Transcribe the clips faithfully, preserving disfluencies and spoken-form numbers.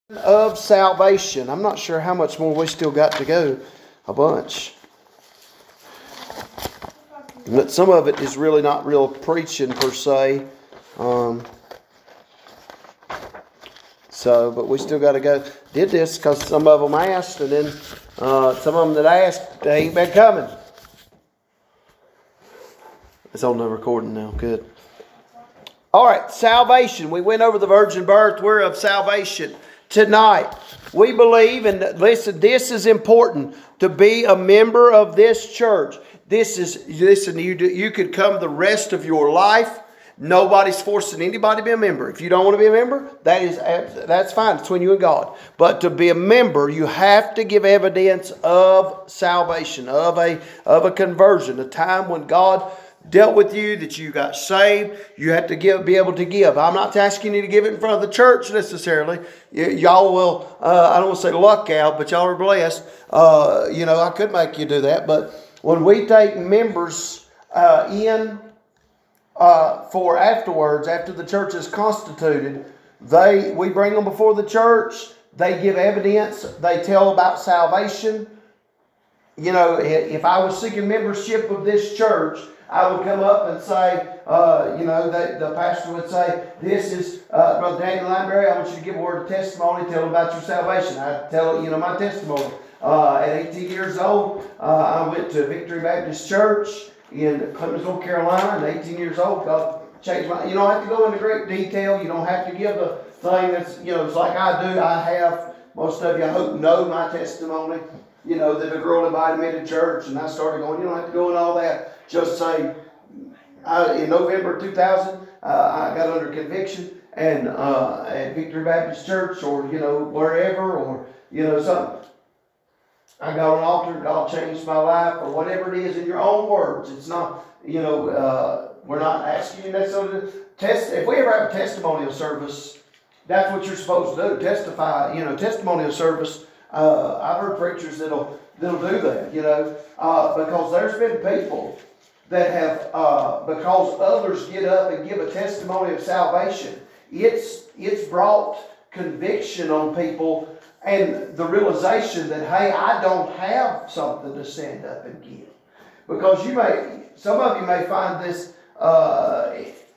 Of salvation. I'm not sure how much more we still got to go. A bunch. But some of it is really not real preaching per se. Um, so, but we still got to go. Did this because some of them asked, and then uh, some of them that asked, they ain't been coming. It's on the recording now. Good. All right, salvation. We went over the virgin birth. We're of salvation. Tonight, we believe, and listen, this is important, to be a member of this church. This is, listen, you, you could come the rest of your life. Nobody's forcing anybody to be a member. If you don't want to be a member, that is, that's fine. It's between you and God. But to be a member, you have to give evidence of salvation, of a, of a conversion, a time when God dealt with you, that you got saved. You have to give, be able to give. I'm not asking you to give it in front of the church necessarily. Y- y'all will, uh, I don't want to say luck out, but y'all are blessed. Uh, you know, I could make you do that. But when we take members uh, in uh, for afterwards, after the church is constituted, they we bring them before the church. They give evidence. They tell about salvation. You know, if I was seeking membership of this church, I would come up and say, uh, you know, the, the pastor would say, this is uh, Brother Daniel Lineberry. I want you to give a word of testimony. Tell them about your salvation. I tell you know my testimony. Uh, at eighteen years old, uh, I went to Victory Baptist Church in Clemens, North Carolina. At eighteen years old, God changed my. You don't have to go into great detail. You don't have to give the thing that's, you know, it's like I do. I have, most of you, I hope, know my testimony. You know, that a girl invited me to church, and I started going, you don't have to go in all that. Just say, I, in November two thousand, uh, I got under conviction and uh, at Victory Baptist Church, or, you know, wherever, or, you know, something. I got on an altar, God changed my life, or whatever it is in your own words. It's not, you know, uh, we're not asking you necessarily to test. If we ever have a testimonial service, that's what you're supposed to do, testify, you know, testimonial service. Uh, I've heard preachers that'll, that'll do that, you know, uh, because there's been people that have, uh, because others get up and give a testimony of salvation, it's it's brought conviction on people and the realization that, hey, I don't have something to stand up and give. Because you may, some of you may find this, uh,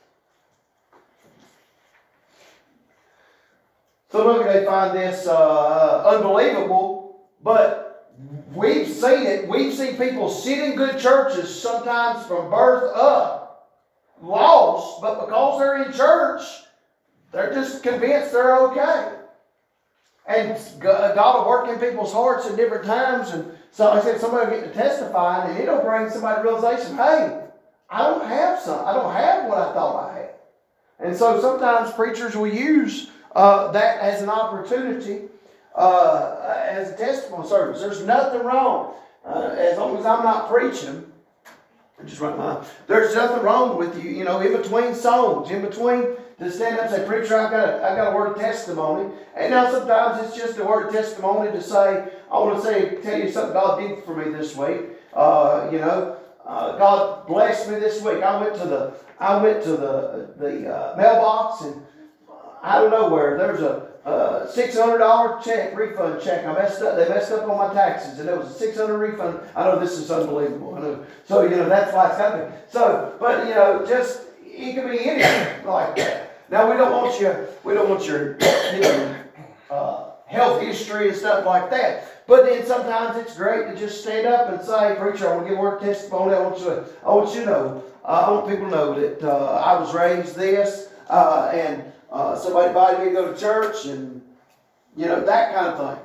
some of you may find this uh, unbelievable, but we've seen it. We've seen people sit in good churches sometimes from birth up, lost, but because they're in church, they're just convinced they're okay. And God will work in people's hearts at different times. And so like I said, somebody will get to testify, and it'll bring somebody to realization, hey, I don't have some. I don't have what I thought I had. And so sometimes preachers will use uh, that as an opportunity. Uh, as a testimony service. There's nothing wrong. Uh, as long as I'm not preaching, I just write my, there's nothing wrong with you, you know, in between songs, in between to stand up and say, preacher, I've got a, I've got a word of testimony. And now sometimes it's just a word of testimony to say, I want to say, tell you something God did for me this week. Uh, you know, uh, God blessed me this week. I went to the, I went to the, the uh, mailbox, and out of nowhere, there's a Uh, six hundred dollars check, refund check. I messed up. They messed up on my taxes, and it was a six hundred dollars refund. I know this is unbelievable. I know. So, you know, that's why it's happening. So, but, you know, just, it could be anything like that. Now, we don't want you, we don't want your, you know, uh, health history and stuff like that. But then sometimes it's great to just stand up and say, preacher, I want to give a word of testimony. I want you to, I want you to know, uh, I want people to know that uh, I was raised this, uh, and Uh, somebody invited me to go to church, and, you know, that kind of thing.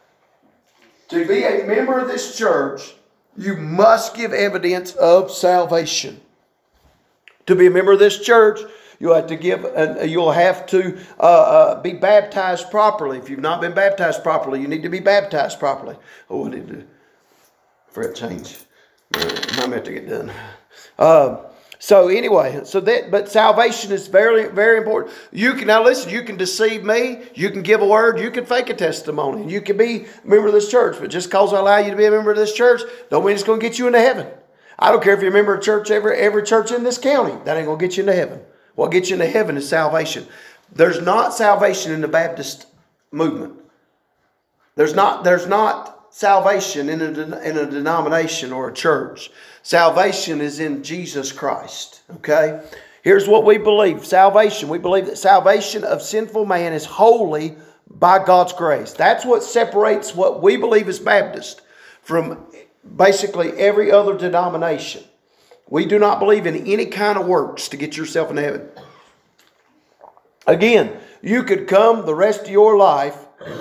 To be a member of this church, you must give evidence of salvation. To be a member of this church, you'll have to give, uh, you'll have to uh, uh, be baptized properly. If you've not been baptized properly, you need to be baptized properly. Oh, I need to, for it change. I'm going to have to get done. Uh, So anyway, so that, but salvation is very, very important. You can, now listen, you can deceive me, you can give a word, you can fake a testimony, you can be a member of this church, but just because I allow you to be a member of this church, don't mean it's going to get you into heaven. I don't care if you're a member of church, every, every church in this county, that ain't going to get you into heaven. What gets you into heaven is salvation. There's not salvation in the Baptist movement. There's not, there's not salvation in a, in a denomination or a church. Salvation is in Jesus Christ. Okay? Here's what we believe. Salvation. We believe that salvation of sinful man is wholly by God's grace. That's what separates what we believe as Baptist from basically every other denomination. We do not believe in any kind of works to get yourself in heaven. Again, you could come the rest of your life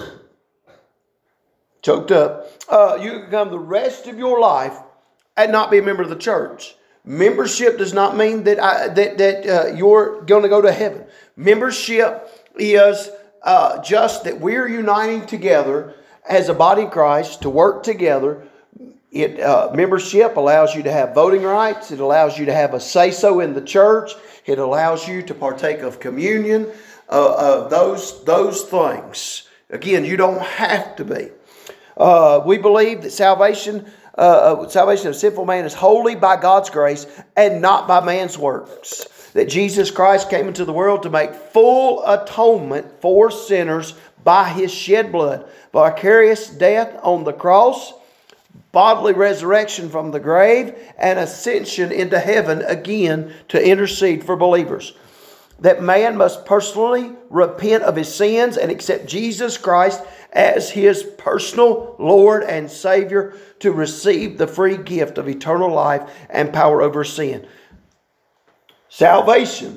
choked up. Uh, you could come the rest of your life and not be a member of the church. Membership does not mean that I, that that uh, you're going to go to heaven. Membership is uh, just that we're uniting together as a body of Christ to work together. It uh, membership allows you to have voting rights. It allows you to have a say-so in the church. It allows you to partake of communion. Uh, uh, those those things. Again, you don't have to be. Uh, we believe that salvation, uh, salvation of sinful man is wholly by God's grace and not by man's works. That Jesus Christ came into the world to make full atonement for sinners by His shed blood, vicarious death on the cross, bodily resurrection from the grave, and ascension into heaven again to intercede for believers. That man must personally repent of his sins and accept Jesus Christ as his personal Lord and Savior to receive the free gift of eternal life and power over sin. Salvation.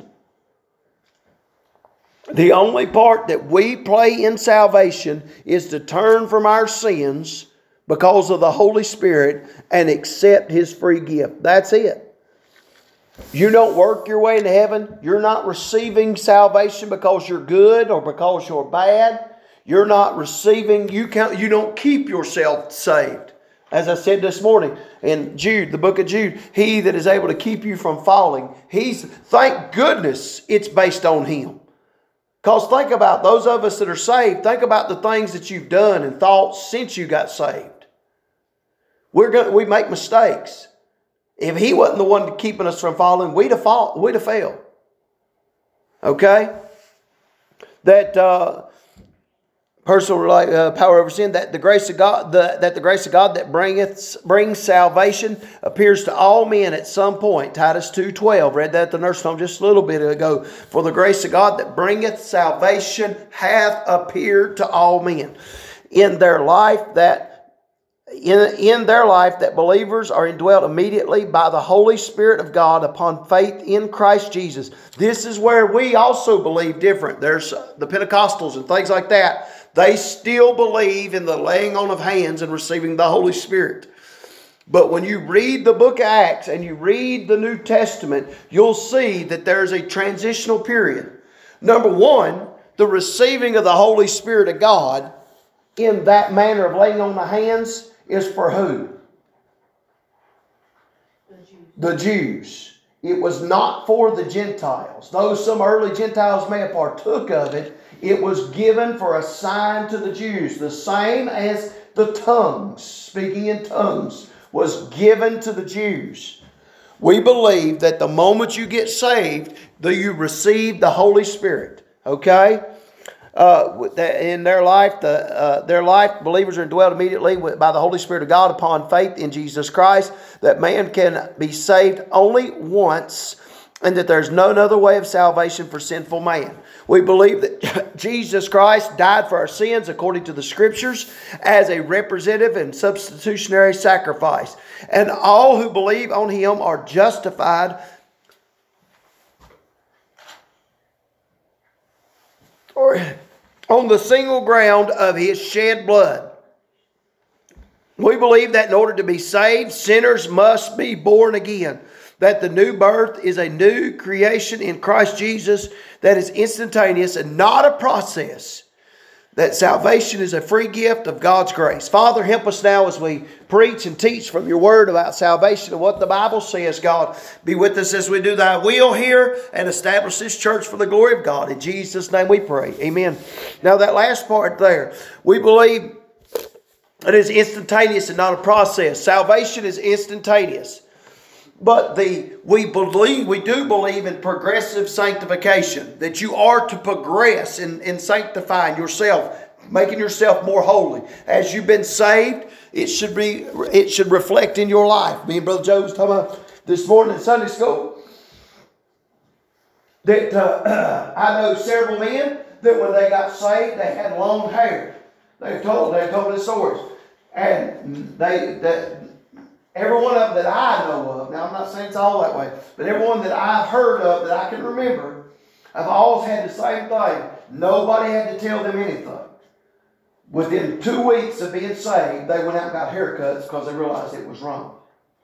The only part that we play in salvation is to turn from our sins because of the Holy Spirit and accept His free gift. That's it. You don't work your way into heaven. You're not receiving salvation because you're good or because you're bad. You're not receiving, you can't, you don't keep yourself saved. As I said this morning in Jude, the book of Jude, He that is able to keep you from falling, He's, thank goodness it's based on Him. Because think about those of us that are saved, think about the things that you've done and thought since you got saved. We're going, we make mistakes. If He wasn't the one keeping us from falling, we'd have, fall, we'd have failed. Okay? That uh, personal uh, power over sin, that the grace of God, the, that the grace of God that bringeth brings salvation appears to all men at some point. Titus two twelve, read that at the nursing home just a little bit ago. For the grace of God that bringeth salvation hath appeared to all men. In their life that In, in their life that believers are indwelt immediately by the Holy Spirit of God upon faith in Christ Jesus. This is where we also believe different. There's the Pentecostals and things like that. They still believe in the laying on of hands and receiving the Holy Spirit. But when you read the book of Acts and you read the New Testament, you'll see that there's a transitional period. Number one, the receiving of the Holy Spirit of God in that manner of laying on the hands is for who? The Jews. The Jews. It was not for the Gentiles. Though some early Gentiles may have partook of it, it was given for a sign to the Jews. The same as the tongues, speaking in tongues, was given to the Jews. We believe that the moment you get saved, that you receive the Holy Spirit. Okay? Uh, in their life, the, uh, their life, believers are indwelt immediately by the Holy Spirit of God upon faith in Jesus Christ, that man can be saved only once, and that there's no other way of salvation for sinful man. We believe that Jesus Christ died for our sins according to the Scriptures as a representative and substitutionary sacrifice. And all who believe on Him are justified or on the single ground of His shed blood. We believe that in order to be saved, sinners must be born again. That the new birth is a new creation in Christ Jesus that is instantaneous and not a process. That salvation is a free gift of God's grace. Father, help us now as we preach and teach from Your Word about salvation and what the Bible says. God, be with us as we do Thy will here and establish this church for the glory of God. In Jesus' name we pray. Amen. Now that last part there, we believe it is instantaneous and not a process. Salvation is instantaneous. But the we believe we do believe in progressive sanctification, that you are to progress in, in sanctifying yourself making yourself more holy. As you've been saved, it should be, it should reflect in your life. Me and Brother Joe was talking about this morning in Sunday school that uh, I know several men that when they got saved, they had long hair. They've told, they've told me stories. And they, that, every one of them that I know of, now I'm not saying it's all that way, but every one that I've heard of that I can remember, I've always had the same thing. Nobody had to tell them anything. Within two weeks of being saved, they went out and got haircuts because they realized it was wrong.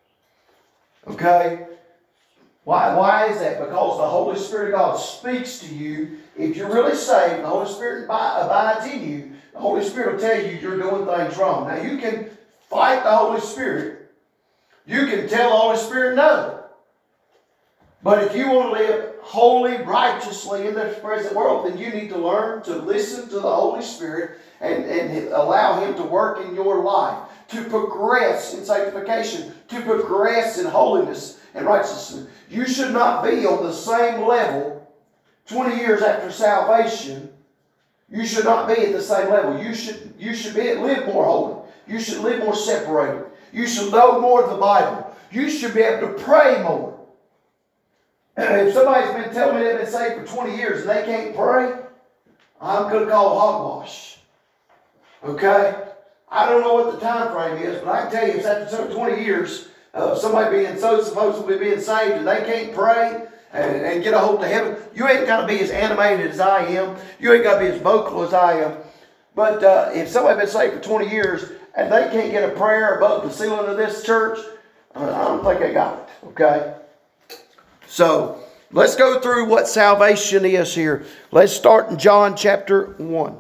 Okay? Why, why is that? Because the Holy Spirit of God speaks to you. If you're really saved, the Holy Spirit abides in you. The Holy Spirit will tell you you're doing things wrong. Now you can fight the Holy Spirit. You can tell the Holy Spirit no. But if you want to live holy, righteously in this present world, then you need to learn to listen to the Holy Spirit and, and allow Him to work in your life, to progress in sanctification, to progress in holiness and righteousness. You should not be on the same level twenty years after salvation. You should not be at the same level. You should, you should be, live more holy. You should live more separated. You should know more of the Bible. You should be able to pray more. If somebody's been telling me they've been saved for twenty years and they can't pray, I'm going to call hogwash. Okay? I don't know what the time frame is, but I can tell you it's after twenty years of somebody being so supposedly being saved and they can't pray and, and get a hold of heaven. You ain't got to be as animated as I am. You ain't got to be as vocal as I am. But uh, if somebody's been saved for twenty years and they can't get a prayer above the ceiling of this church, I don't think they got it. Okay? So, let's go through what salvation is here. Let's start in John chapter one.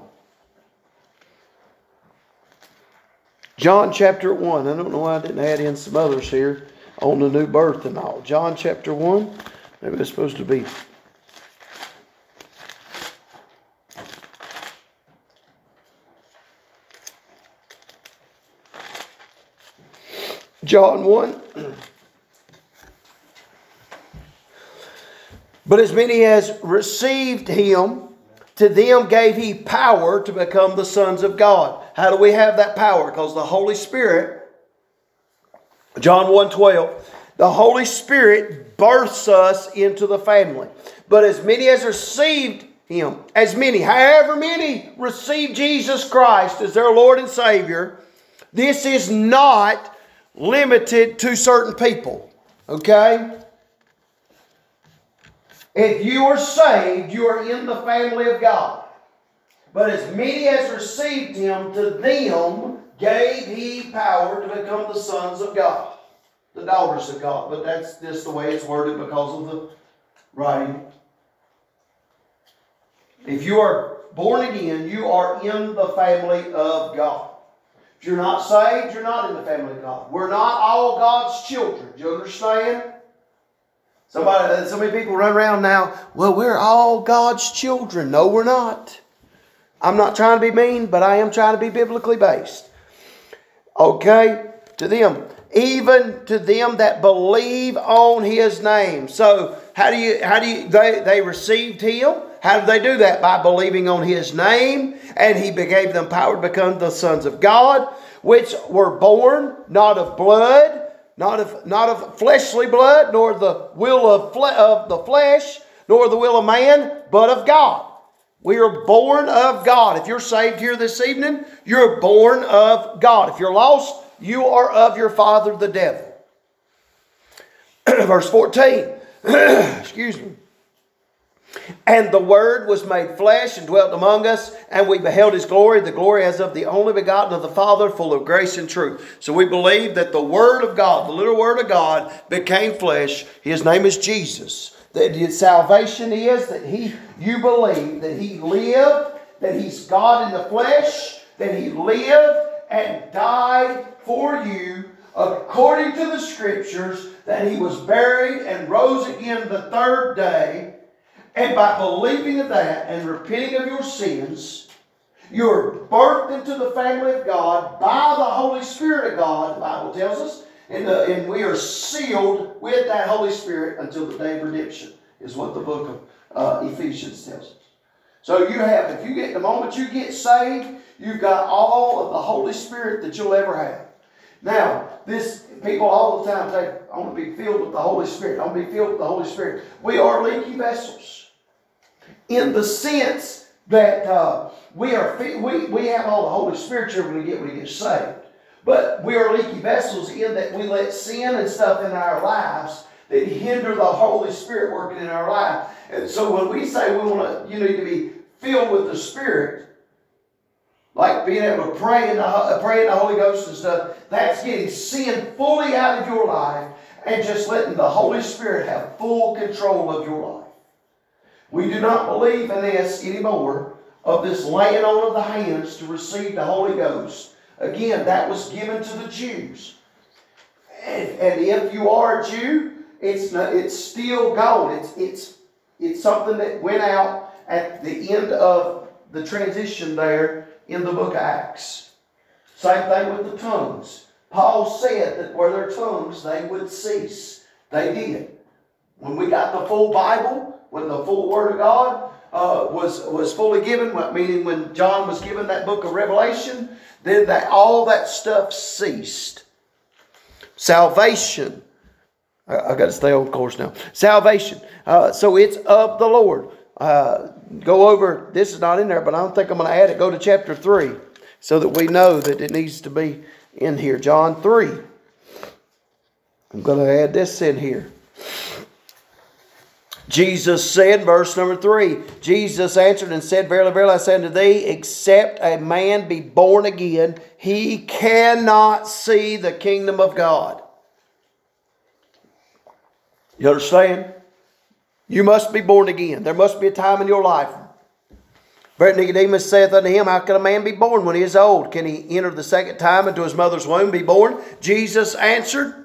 John chapter one. I don't know why I didn't add in some others here on the new birth and all. John chapter one. Maybe it's supposed to be. John one. But as many as received Him, to them gave He power to become the sons of God. How do we have that power? Because the Holy Spirit, John one twelve, the Holy Spirit births us into the family. But as many as received Him, as many, however many received Jesus Christ as their Lord and Savior, this is not limited to certain people. Okay? If you are saved, you are in the family of God. But as many as received Him, to them gave He power to become the sons of God, the daughters of God. But that's just the way it's worded because of the writing. If you are born again, you are in the family of God. If you're not saved, you're not in the family of God. We're not all God's children. Do you understand? Somebody, so many people run around now, well, we're all God's children. No, we're not. I'm not trying to be mean, but I am trying to be biblically based. Okay? To them. Even to them that believe on His name. So, how do you, how do you, they, they received Him. How did they do that? By believing on His name. And He gave them power to become the sons of God, which were born not of blood, Not of, not of fleshly blood, nor the will of, fle- of the flesh, nor the will of man, but of God. We are born of God. If you're saved here this evening, you're born of God. If you're lost, you are of your father, the devil. Verse fourteen. Excuse me. And the Word was made flesh and dwelt among us, and we beheld His glory, the glory as of the only begotten of the Father, full of grace and truth. So we believe that the Word of God, the little Word of God, became flesh. His name is Jesus. That His salvation is that He, you believe that He lived, that He's God in the flesh, that He lived and died for you according to the Scriptures, that He was buried and rose again the third day. And by believing of that and repenting of your sins, you're birthed into the family of God by the Holy Spirit of God, the Bible tells us. And, the, and we are sealed with that Holy Spirit until the day of redemption, is what the book of uh, Ephesians tells us. So you have, if you get, the moment you get saved, you've got all of the Holy Spirit that you'll ever have. Now, this, people all the time say, I want to be filled with the Holy Spirit. I want to be filled with the Holy Spirit. We are leaky vessels. In the sense that uh, we are, we, we have all the Holy Spirit you're going to get when you get saved. But we are leaky vessels in that we let sin and stuff in our lives that hinder the Holy Spirit working in our life. And so when we say we want to, you need to be filled with the Spirit, like being able to pray in the, pray in the Holy Ghost and stuff, that's getting sin fully out of your life and just letting the Holy Spirit have full control of your life. We do not believe in this anymore, of this laying on of the hands to receive the Holy Ghost. Again, that was given to the Jews. And, and if you are a Jew, it's not, it's still gone. It's, it's, it's something that went out at the end of the transition there in the book of Acts. Same thing with the tongues. Paul said that where their tongues, they would cease. They did. When we got the full Bible, when the full Word of God uh, was, was fully given, meaning when John was given that book of Revelation, then that, all that stuff ceased. Salvation. I, I got to stay on course now. Salvation. Uh, so it's of the Lord. Uh, go over, this is not in there, but I don't think I'm going to add it. Go to chapter three so that we know that it needs to be in here. John three. I'm going to add this in here. Jesus said, verse number three, Jesus answered and said, Verily, verily, I say unto thee, except a man be born again, he cannot see the kingdom of God. You understand? You must be born again. There must be a time in your life. But Nicodemus saith unto him, How can a man be born when he is old? Can he enter the second time into his mother's womb, be born? Jesus answered,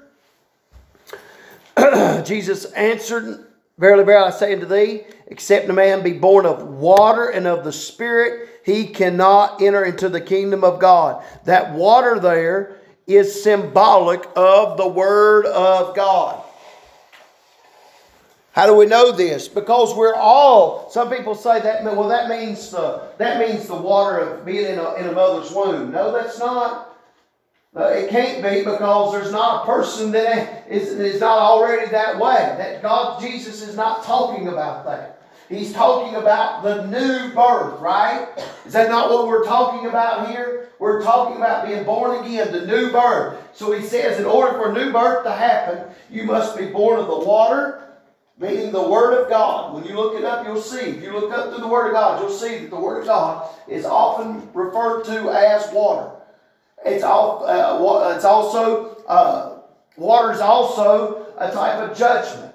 Jesus answered, Verily, verily, I say unto thee, except a man be born of water and of the Spirit, he cannot enter into the kingdom of God. That water there is symbolic of the Word of God. How do we know this? Because we're all, some people say that, well, that means the, that means the water of being in a, in a mother's womb. No, that's not. Uh, it can't be, because there's not a person that is, is not already that way. That God, Jesus is not talking about that. He's talking about the new birth, right? Is that not what we're talking about here? We're talking about being born again, the new birth. So he says in order for a new birth to happen, you must be born of the water, meaning the Word of God. When you look it up, you'll see. If you look up through the Word of God, you'll see that the Word of God is often referred to as water. It's, all, uh, it's also, uh, water is also a type of judgment.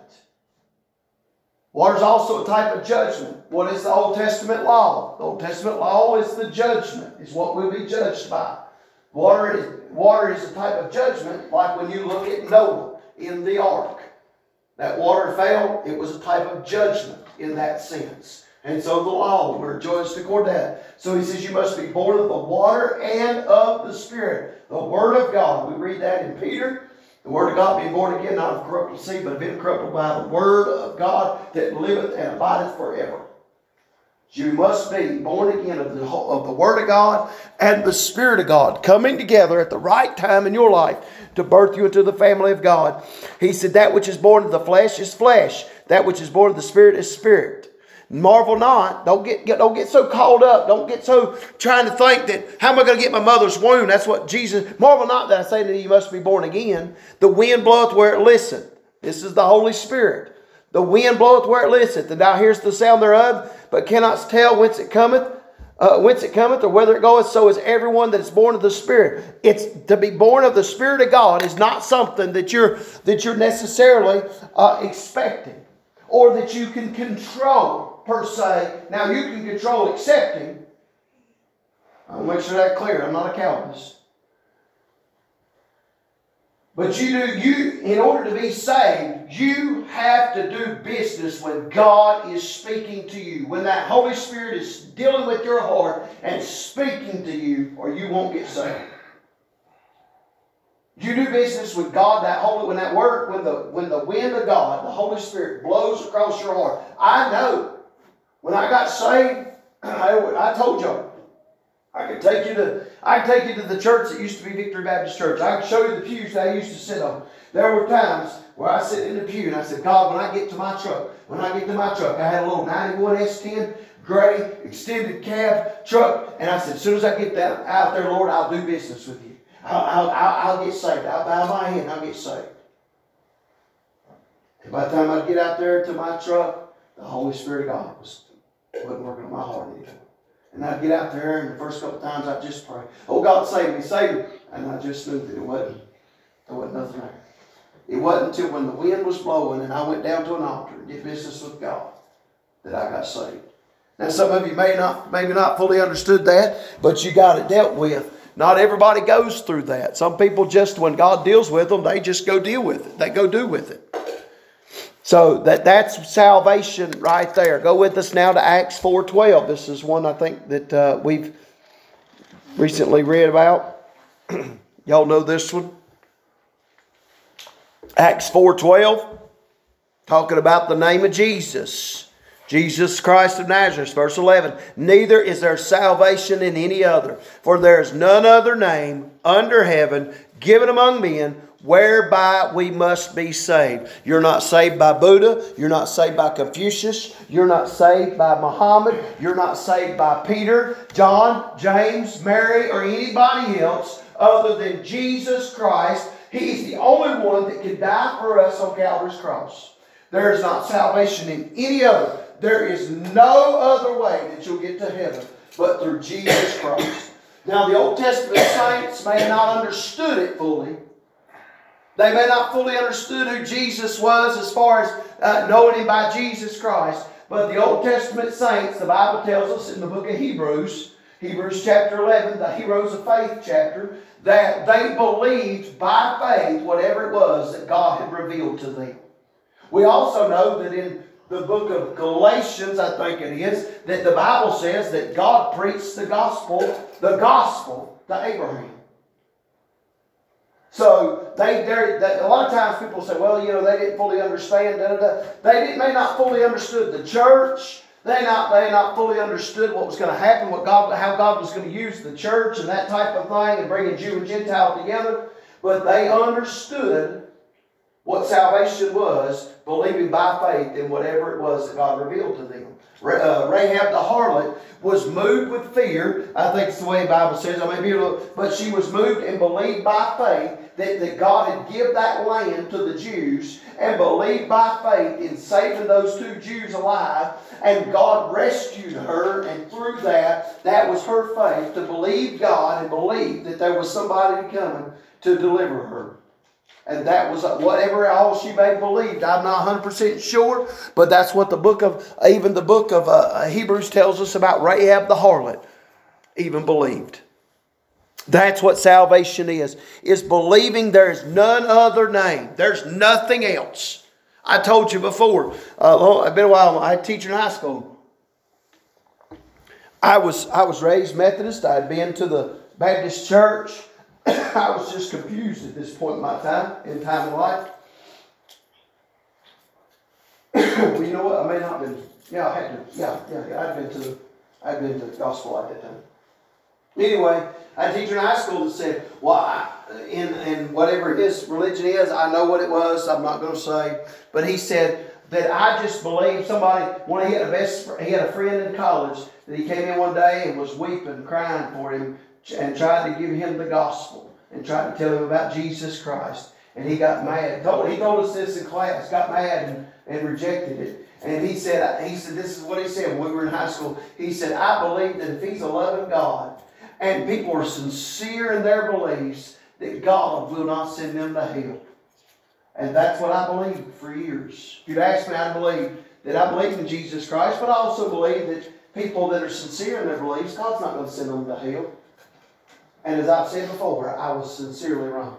Water is also a type of judgment. What is the Old Testament law? The Old Testament law is the judgment, is what we'll be judged by. Water is, water is a type of judgment, like when you look at Noah in the ark. That water fell, it was a type of judgment in that sense. And so the law, we're judged according to that. So he says you must be born of the water and of the Spirit. The Word of God. We read that in Peter. The Word of God being born again, not of corruptible seed, but of incorruptible by the Word of God that liveth and abideth forever. You must be born again of the, of the Word of God and the Spirit of God coming together at the right time in your life to birth you into the family of God. He said that which is born of the flesh is flesh. That which is born of the Spirit is spirit. Marvel not. Don't get, get don't get so caught up. Don't get so trying to think that, how am I going to get my mother's womb? That's what Jesus... Marvel not that I say that you must be born again. The wind bloweth where it listeth. This is the Holy Spirit. The wind bloweth where it listeth, and thou hearest the sound thereof, but cannot tell whence it cometh, uh, whence it cometh, or whither it goeth. So is everyone that is born of the Spirit. It's to be born of the Spirit of God is not something that you're that you're necessarily uh, expecting, or that you can control per se. Now you can control accepting. I'll make sure that's clear. I'm not a Calvinist. But you do, you, in order to be saved, you have to do business when God is speaking to you. When that Holy Spirit is dealing with your heart and speaking to you, or you won't get saved. You do business with God, that holy, when that word, when the when the wind of God, the Holy Spirit blows across your heart. I know when I got saved, I, I told y'all. I could take you to I could take you to the church that used to be Victory Baptist Church. I could show you the pews that I used to sit on. There were times where I sit in the pew and I said, God, when I get to my truck, when I get to my truck, I had a little ninety-one S ten gray extended cab truck, and I said, as soon as I get that out there, Lord, I'll do business with you. I'll, I'll, I'll get saved. I'll bow my head and I'll get saved. And by the time I get out there to my truck, the Holy Spirit of God was, wasn't working on my heart anymore. And I'd get out there, and the first couple of times I'd just pray, oh, God, save me, save me. And I just knew that it wasn't, there wasn't nothing there. It wasn't until when the wind was blowing and I went down to an altar and did business with God that I got saved. Now, some of you may not, maybe not fully understood that, but you got it dealt with. Not everybody goes through that. Some people just, when God deals with them, they just go deal with it. They go do with it. So that, that's salvation right there. Go with us now to Acts four twelve. This is one I think that uh, we've recently read about. Y'all know this one? Acts four twelve. Talking about the name of Jesus. Jesus Christ of Nazareth. Verse eleven. Neither is there salvation in any other. For there is none other name under heaven given among men whereby we must be saved. You're not saved by Buddha. You're not saved by Confucius. You're not saved by Muhammad. You're not saved by Peter, John, James, Mary, or anybody else other than Jesus Christ. He's the only one that can die for us on Calvary's cross. There is not salvation in any other. There is no other way that you'll get to heaven but through Jesus Christ. Now, the Old Testament saints may have not understood it fully. They may not fully understood who Jesus was as far as uh, knowing Him by Jesus Christ. But the Old Testament saints, the Bible tells us in the book of Hebrews, Hebrews chapter eleven, the Heroes of Faith chapter, that they believed by faith whatever it was that God had revealed to them. We also know that in the book of Galatians, I think it is, that the Bible says that God preached the gospel, the gospel to Abraham. So they, they, a lot of times people say, well, you know, they didn't fully understand. Da, da, da. They didn't, may not fully understood the church. They not they not fully understood what was going to happen, what God, how God was going to use the church and that type of thing, and bringing Jew and Gentile together. But they understood what salvation was, believing by faith in whatever it was that God revealed to them. Uh, Rahab the harlot was moved with fear. I think it's the way the Bible says. I may be able to, but she was moved and believed by faith that, that God had given that land to the Jews, and believed by faith in saving those two Jews alive. And God rescued her, and through that, that was her faith to believe God and believe that there was somebody coming to deliver her. And that was whatever all she may have believed. I'm not one hundred percent sure, but that's what the book of, even the book of uh, Hebrews tells us about Rahab the harlot even believed. That's what salvation is, is believing there's none other name. There's nothing else. I told you before, uh, it's been a while, I had a teacher in high school. I was, I was raised Methodist. I had been to the Baptist church. I was just confused at this point in my time, in time of life. Well, you know what? I may not have been, yeah, I had to, yeah, yeah, yeah I'd been to the, I'd been to the gospel at that time. Anyway, I had a teacher in high school that said, well, I, in, in whatever his religion is, I know what it was, I'm not going to say, but he said that I just believe somebody, when he had a best, he had a friend in college, that he came in one day and was weeping, crying for him, and tried to give him the gospel and tried to tell him about Jesus Christ. And he got mad. Told, he told us this in class, got mad and, and rejected it. And he said, he said, this is what he said when we were in high school. He said, I believe that if he's a loving God and people are sincere in their beliefs, that God will not send them to hell. And that's what I believed for years. If you'd asked me, I believe that I believe in Jesus Christ, but I also believe that people that are sincere in their beliefs, God's not going to send them to hell. And as I've said before, I was sincerely wrong.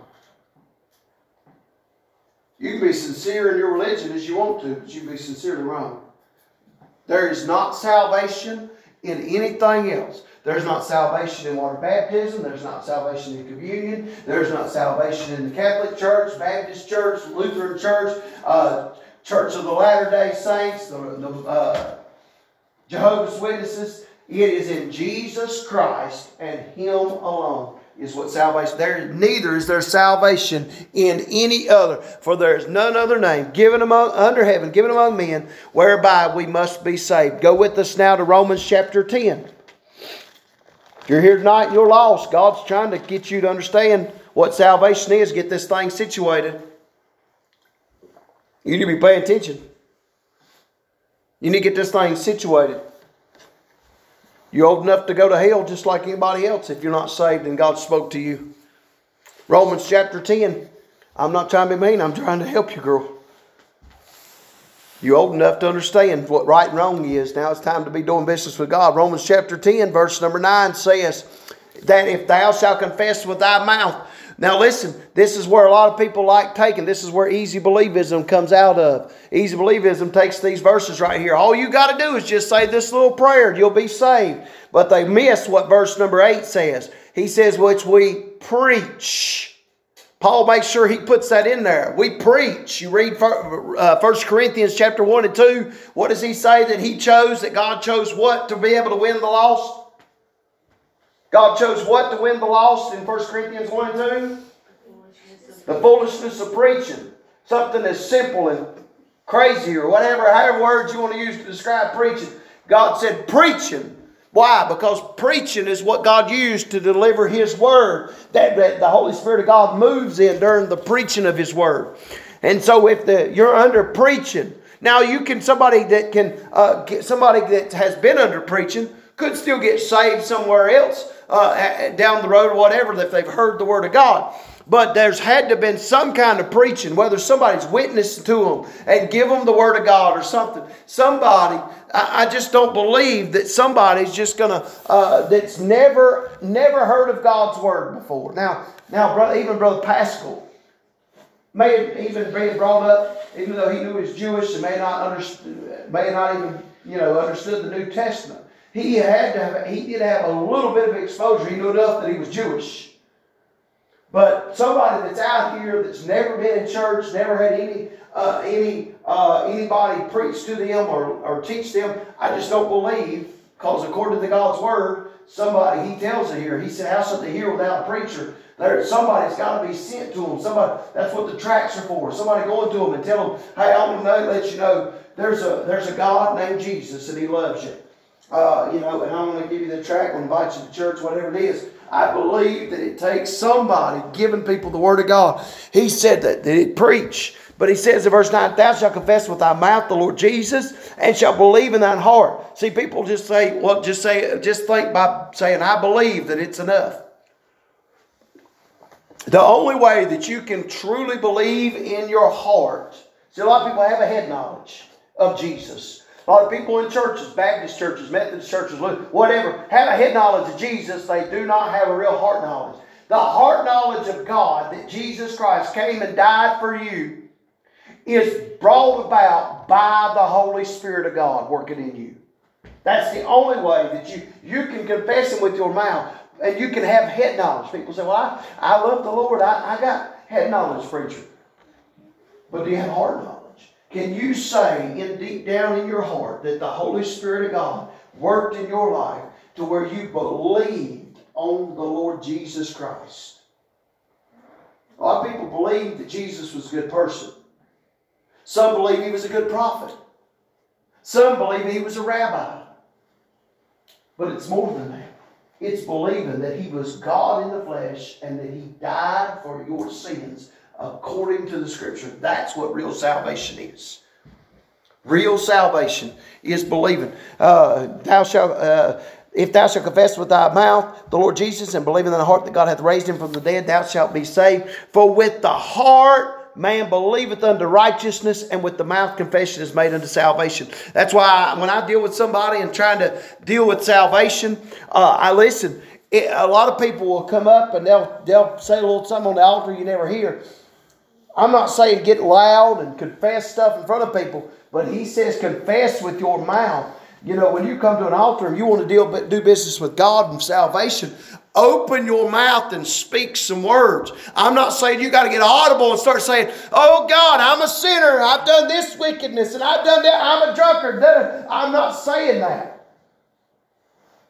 You can be sincere in your religion as you want to, but you can be sincerely wrong. There is not salvation in anything else. There's not salvation in water baptism. There's not salvation in communion. There's not salvation in the Catholic Church, Baptist Church, Lutheran Church, uh, Church of the Latter-day Saints, the, the uh, Jehovah's Witnesses. It is in Jesus Christ and Him alone is what salvation. There, neither is there salvation in any other, for there is none other name given among under heaven, given among men, whereby we must be saved. Go with us now to Romans chapter ten. If you're here tonight and you're lost, God's trying to get you to understand what salvation is, get this thing situated. You need to be paying attention. You need to get this thing situated. You're old enough to go to hell just like anybody else if you're not saved and God spoke to you. Romans chapter ten. I'm not trying to be mean. I'm trying to help you, girl. You're old enough to understand what right and wrong is. Now it's time to be doing business with God. Romans chapter ten, verse number nine says that if thou shalt confess with thy mouth. Now listen, this is where a lot of people like taking. This is where easy believism comes out of. Easy believism takes these verses right here. All you got to do is just say this little prayer and you'll be saved. But they miss what verse number eight says. He says, which we preach. Paul makes sure he puts that in there. We preach. You read First Corinthians chapter one and two. What does he say that he chose? That God chose what to be able to win the lost? God chose what to win the lost in First Corinthians one and two? The foolishness of preaching. Something as simple and crazy or whatever, however words you want to use to describe preaching. God said preaching. Why? Because preaching is what God used to deliver His Word. That, that the Holy Spirit of God moves in during the preaching of His Word. And so if the, you're under preaching, now you can, somebody that can, uh, get, somebody that has been under preaching could still get saved somewhere else. Uh, down the road or whatever, if they've heard the Word of God. But there's had to have been some kind of preaching, whether somebody's witnessing to them and give them the Word of God or something. Somebody, I, I just don't believe that somebody's just going to, uh, that's never, never heard of God's Word before. Now, now, brother, even Brother Pascal may have even been brought up, even though he knew he was Jewish and may not understand, may not even, you know, understood the New Testament. He had to have, he did have a little bit of exposure. He knew enough that he was Jewish. But somebody that's out here that's never been in church, never had any uh, any uh, anybody preach to them or, or teach them, I just don't believe, because according to God's Word, somebody, He tells it here, He said, how should they hear without a preacher? There, somebody's got to be sent to them. Somebody, that's what the tracts are for. Somebody going to them and tell them, hey, I want to know, let you know, there's a there's a God named Jesus and He loves you. Uh, you know, and I'm going to give you the tract, and invite you to church, whatever it is. I believe that it takes somebody giving people the Word of God. He said that, that it preach. But he says in verse nine, thou shalt confess with thy mouth the Lord Jesus, and shalt believe in thine heart. See, people just say, well, just say, just think by saying, I believe, that it's enough. The only way that you can truly believe in your heart, see, a lot of people have a head knowledge of Jesus. A lot of people in churches, Baptist churches, Methodist churches, whatever, have a head knowledge of Jesus. They do not have a real heart knowledge. The heart knowledge of God, that Jesus Christ came and died for you, is brought about by the Holy Spirit of God working in you. That's the only way that you, you can confess Him with your mouth, and you can have head knowledge. People say, well, I, I love the Lord. I, I got head knowledge, preacher. But do you have heart knowledge? Can you say in deep down in your heart that the Holy Spirit of God worked in your life to where you believed on the Lord Jesus Christ? A lot of people believe that Jesus was a good person. Some believe He was a good prophet. Some believe He was a rabbi. But it's more than that. It's believing that He was God in the flesh and that He died for your sins according to the Scripture. That's what real salvation is. Real salvation is believing. Uh, thou shalt, uh, if thou shalt confess with thy mouth the Lord Jesus, and believe in thy heart that God hath raised Him from the dead, thou shalt be saved. For with the heart man believeth unto righteousness, and with the mouth confession is made unto salvation. That's why I, when I deal with somebody and trying to deal with salvation, uh, I listen. It, a lot of people will come up and they'll they'll say a little something on the altar you never hear. I'm not saying get loud and confess stuff in front of people, but he says confess with your mouth. You know, when you come to an altar and you want to deal do business with God and salvation, open your mouth and speak some words. I'm not saying you got to get audible and start saying, oh God, I'm a sinner. I've done this wickedness and I've done that. I'm a drunkard. I'm not saying that.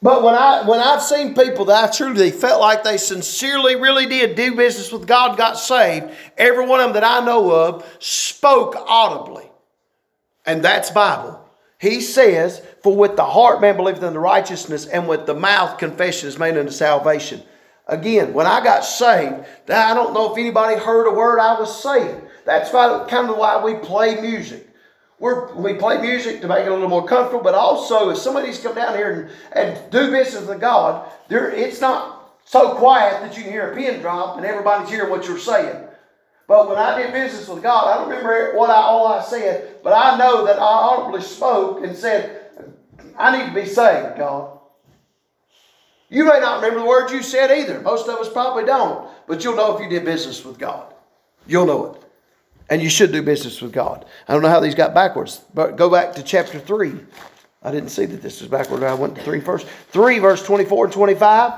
But when I when I've seen people that I truly felt like they sincerely really did do business with God, got saved, every one of them that I know of spoke audibly. And that's Bible. He says, for with the heart man believeth unto righteousness, and with the mouth confession is made unto salvation. Again, when I got saved, I don't know if anybody heard a word I was saying. That's why, kind of why we play music. We're, we play music to make it a little more comfortable, but also if somebody's come down here and, and do business with God, there, it's not so quiet that you can hear a pin drop and everybody's hearing what you're saying. But when I did business with God, I don't remember what I, all I said, but I know that I audibly spoke and said, I need to be saved, God. You may not remember the words you said either. Most of us probably don't. But you'll know if you did business with God. You'll know it. And you should do business with God. I don't know how these got backwards. But go back to chapter three. I didn't see that this was backward. I went to three first. three, verse twenty-four and twenty-five.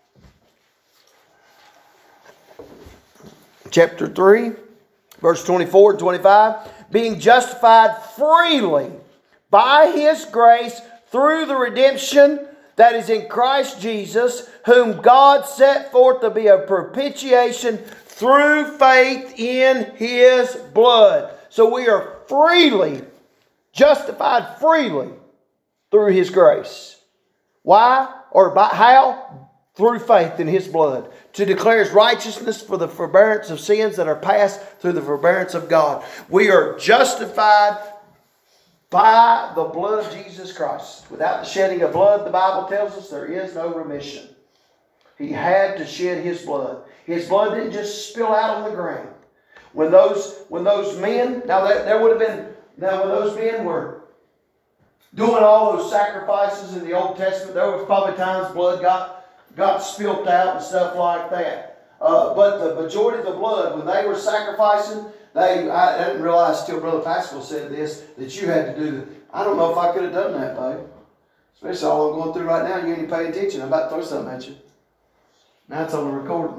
Chapter three, verse twenty-four and twenty-five. Being justified freely by His grace through the redemption that is in Christ Jesus, whom God set forth to be a propitiation through faith in His blood. So we are freely, justified freely through His grace. Why? Or by how? Through faith in His blood. To declare His righteousness for the forbearance of sins that are passed through the forbearance of God. We are justified by the blood of Jesus Christ. Without the shedding of blood, the Bible tells us, there is no remission. He had to shed His blood. His blood didn't just spill out on the ground. When those, when those men, now there, there would have been, now when those men were doing all those sacrifices in the Old Testament, there was probably times blood got, got spilt out and stuff like that. Uh, but the majority of the blood, when they were sacrificing, They, I, I didn't realize till Brother Pascal said this, that you had to do the, I don't know if I could have done that, babe. Especially all I'm going through right now, you ain't even paying attention. I'm about to throw something at you. Now it's on the recording.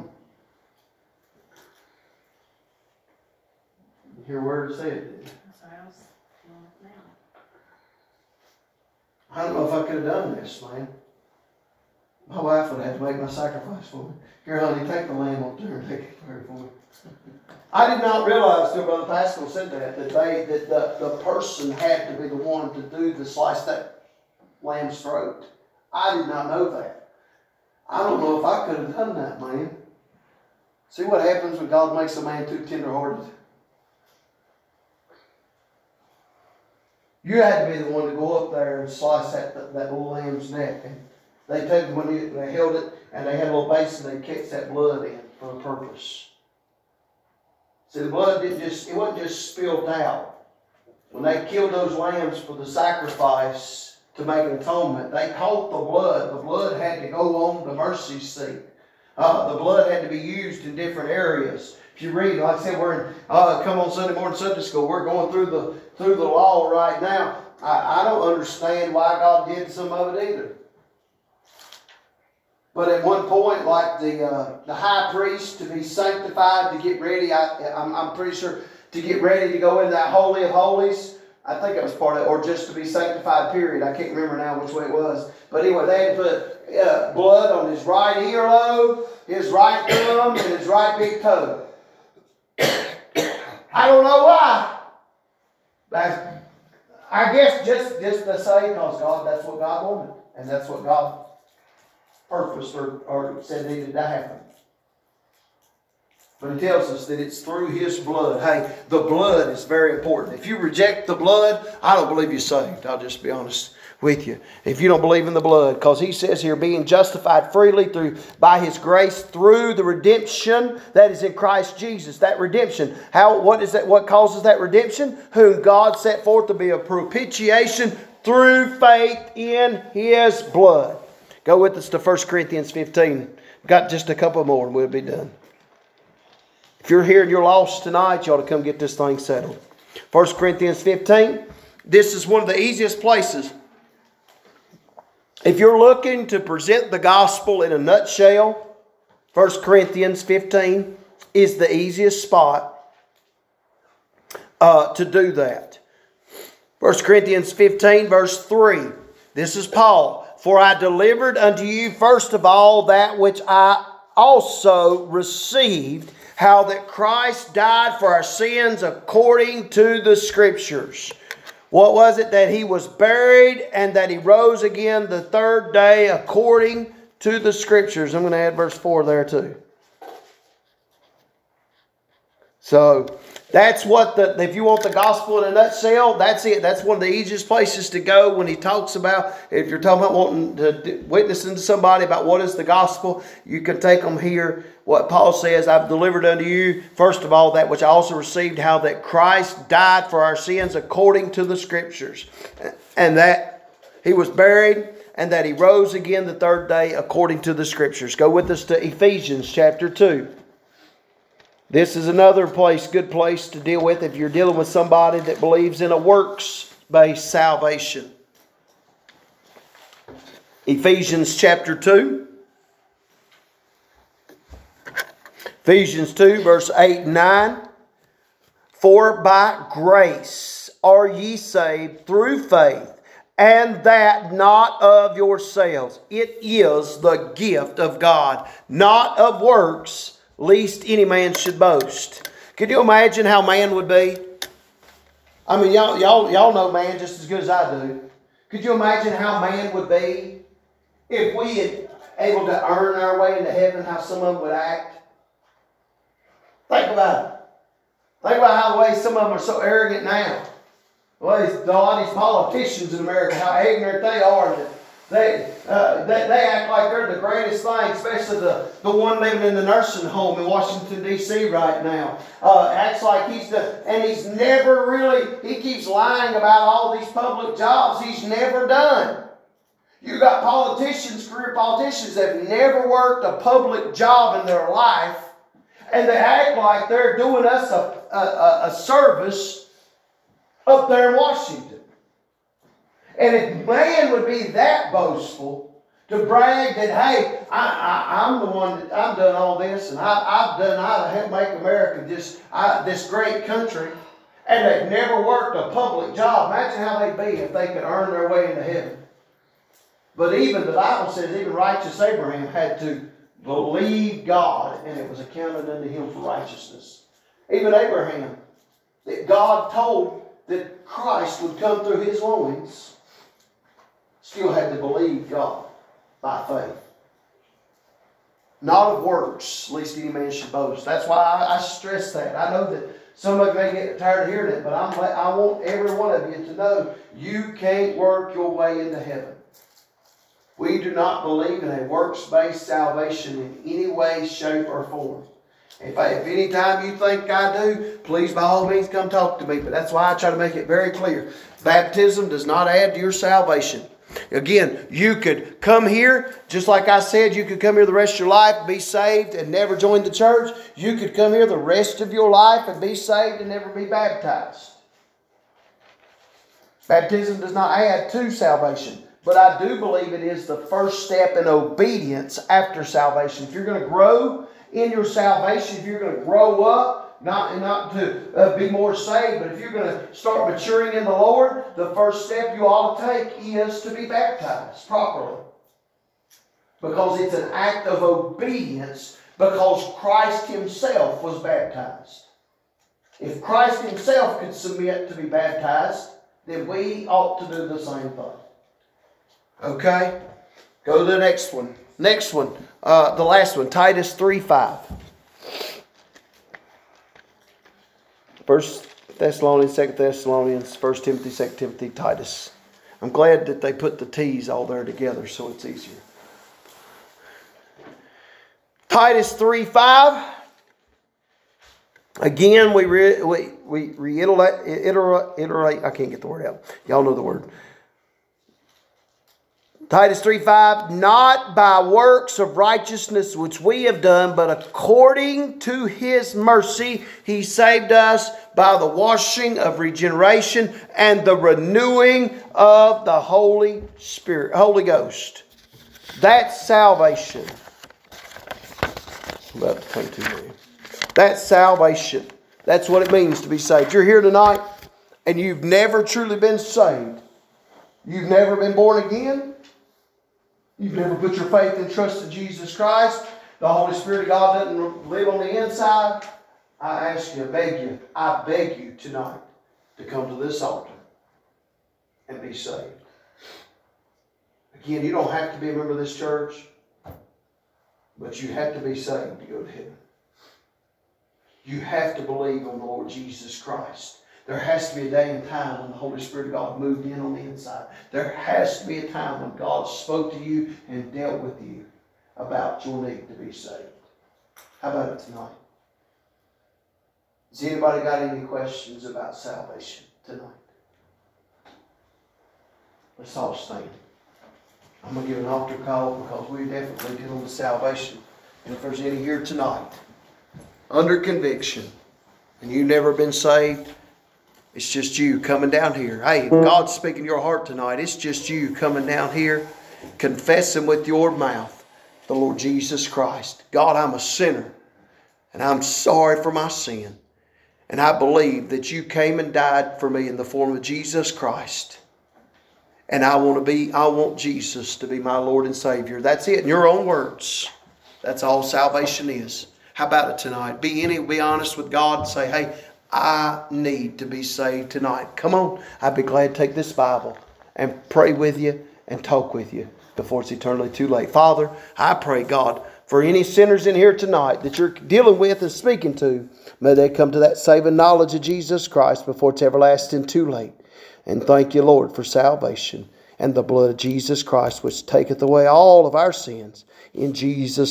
You hear a word it said? I don't know if I could have done this, man. My wife would have had to make my sacrifice for me. Here, honey, take the lamb up there and take it for me. I did not realize till Brother Pascal said that, that they that the, the person had to be the one to do the slice that lamb's throat. I did not know that. I don't know if I could have done that, man. See what happens when God makes a man too tender-hearted? You had to be the one to go up there and slice that, that, that little lamb's neck. And they took when they, they held it and they had a little basin, they kept that blood in for a purpose. See, the blood didn't just, it wasn't just spilled out. When they killed those lambs for the sacrifice to make an atonement, they caught the blood. The blood had to go on the mercy seat. Uh, the blood had to be used in different areas. If you read, like I said, we're in, uh, come on Sunday morning Sunday school, we're going through the through the law right now. I, I don't understand why God did some of it either. But at one point, like the uh, the high priest to be sanctified, to get ready, I, I'm, I'm pretty sure, to get ready to go in that Holy of Holies, I think it was part of it, or just to be sanctified, period. I can't remember now which way it was. But anyway, they had to put uh, blood on his right earlobe, his right thumb, and his right big toe. I don't know why. But I guess just, just to say, because God, that's what God wanted. And that's what God purposed or, or said needed to happen. But He tells us that it's through His blood. Hey, the blood is very important. If you reject the blood, I don't believe you're saved. I'll just be honest with you. If you don't believe in the blood, because He says here, being justified freely through by His grace through the redemption that is in Christ Jesus. That redemption. How? What is that? What causes that redemption? Whom God set forth to be a propitiation through faith in His blood. Go with us to First Corinthians fifteen. Got just a couple more and we'll be done. If you're here and you're lost tonight, you ought to come get this thing settled. First Corinthians fifteen. This is one of the easiest places. If you're looking to present the gospel in a nutshell, First Corinthians fifteen is the easiest spot uh, to do that. First Corinthians fifteen verse three. This is Paul. For I delivered unto you first of all that which I also received, how that Christ died for our sins according to the Scriptures. What was it? That He was buried and that He rose again the third day according to the Scriptures. I'm going to add verse four there too. So that's what the, if you want the gospel in a nutshell, that's it. That's one of the easiest places to go when he talks about, if you're talking about wanting to witnessing to somebody about what is the gospel, you can take them here. What Paul says, I've delivered unto you, first of all, that which I also received, how that Christ died for our sins according to the Scriptures, and that He was buried, and that He rose again the third day according to the Scriptures. Go with us to Ephesians chapter two. This is another place, good place to deal with if you're dealing with somebody that believes in a works-based salvation. Ephesians chapter two. Ephesians two, verse eight and nine. For by grace are ye saved through faith, and that not of yourselves. It is the gift of God, not of works, lest any man should boast. Could you imagine how man would be? I mean, y'all, y'all, y'all know man just as good as I do. Could you imagine how man would be if we had able to earn our way into heaven, how some of them would act? Think about it. Think about how the way some of them are so arrogant now. Well, these, a lot of these politicians in America, how ignorant they are. That They, uh, they they act like they're the greatest thing, especially the, the one living in the nursing home in Washington, D C right now. Uh, acts like he's the, and he's never really, he keeps lying about all these public jobs he's never done. You got politicians, career politicians that have never worked a public job in their life, and they act like they're doing us a, a, a service up there in Washington. And if man would be that boastful to brag that, hey, I, I, I'm the one that I've done all this, and I, I've done, I helped make America this, I, this great country, and they've never worked a public job. Imagine how they'd be if they could earn their way into heaven. But even the Bible says, even righteous Abraham had to believe God, and it was accounted unto him for righteousness. Even Abraham, that God told that Christ would come through his loins, still had to believe God by faith. Not of works, lest any man should boast. That's why I, I stress that. I know that some of you may get tired of hearing it, but I'm, I want every one of you to know you can't work your way into heaven. We do not believe in a works-based salvation in any way, shape, or form. If, I, if any time you think I do, please by all means come talk to me. But that's why I try to make it very clear. Baptism does not add to your salvation. Again, you could come here, just like I said, you could come here the rest of your life, be saved, and never join the church. You could come here the rest of your life and be saved and never be baptized. Baptism does not add to salvation. But I do believe it is the first step in obedience after salvation. If you're going to grow in your salvation, if you're going to grow up, not, not to uh, be more saved, but if you're going to start maturing in the Lord, the first step you ought to take is to be baptized properly. Because it's an act of obedience, because Christ Himself was baptized. If Christ Himself could submit to be baptized, then we ought to do the same thing. Okay? Go to the next one. Next one. Uh, the last one. Titus three five. First Thessalonians, Second Thessalonians, First Timothy, Second Timothy, Titus. I'm glad that they put the T's all there together so it's easier. Titus three five. Again, we re, we, we reiterate, iterate, iterate, I can't get the word out. Y'all know the word. Titus three five, not by works of righteousness which we have done, but according to His mercy, He saved us by the washing of regeneration and the renewing of the Holy Spirit, Holy Ghost. That's salvation. I'm about to come to you. That's salvation. That's what it means to be saved. You're here tonight and you've never truly been saved. You've never been born again. You've never put your faith and trust in Jesus Christ. The Holy Spirit of God doesn't live on the inside. I ask you, I beg you, I beg you tonight to come to this altar and be saved. Again, you don't have to be a member of this church, but you have to be saved to go to heaven. You have to believe on the Lord Jesus Christ. There has to be a day and time when the Holy Spirit of God moved in on the inside. There has to be a time when God spoke to you and dealt with you about your need to be saved. How about it tonight? Has anybody got any questions about salvation tonight? Let's all stand. I'm going to give an altar call because we're definitely dealing with salvation. And if there's any here tonight, under conviction, and you've never been saved, it's just you coming down here. Hey, if God's speaking to your heart tonight, it's just you coming down here, confessing with your mouth the Lord Jesus Christ. God, I'm a sinner, and I'm sorry for my sin. And I believe that you came and died for me in the form of Jesus Christ. And I want to be, I want Jesus to be my Lord and Savior. That's it, in your own words. That's all salvation is. How about it tonight? Be any, be honest with God and say, hey, I need to be saved tonight. Come on. I'd be glad to take this Bible and pray with you and talk with you before it's eternally too late. Father, I pray, God, for any sinners in here tonight that you're dealing with and speaking to, may they come to that saving knowledge of Jesus Christ before it's everlasting too late. And thank you, Lord, for salvation and the blood of Jesus Christ, which taketh away all of our sins. In Jesus'